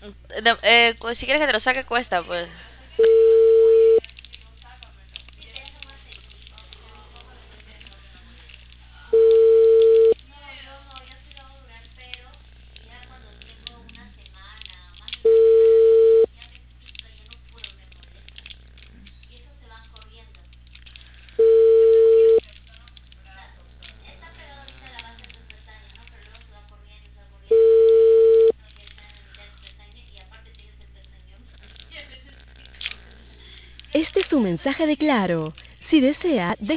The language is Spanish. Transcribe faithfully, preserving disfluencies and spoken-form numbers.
No, eh, pues, si quieres que te lo saque, cuesta, pues. Este es un mensaje de Claro. Si desea,